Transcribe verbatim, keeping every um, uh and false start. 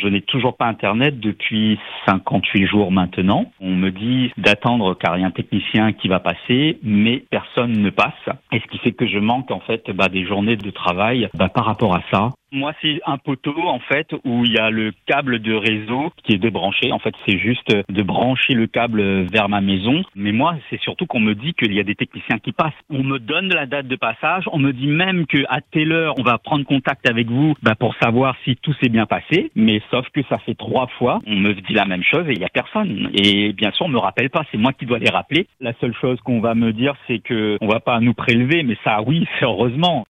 Je n'ai toujours pas Internet depuis cinquante-huit jours maintenant. On me dit d'attendre car il y a un technicien qui va passer, mais personne ne passe. Et ce qui fait que je manque en fait bah, des journées de travail bah, par rapport à ça. Moi, c'est un poteau, en fait, où il y a le câble de réseau qui est débranché. En fait, c'est juste de brancher le câble vers ma maison. Mais moi, c'est surtout qu'on me dit qu'il y a des techniciens qui passent. On me donne la date de passage. On me dit même qu'à telle heure, on va prendre contact avec vous bah, pour savoir si tout s'est bien passé. Mais sauf que ça fait trois fois, on me dit la même chose et il n'y a personne. Et bien sûr, on me rappelle pas. C'est moi qui dois les rappeler. La seule chose qu'on va me dire, c'est que on va pas nous prélever. Mais ça, oui, c'est heureusement.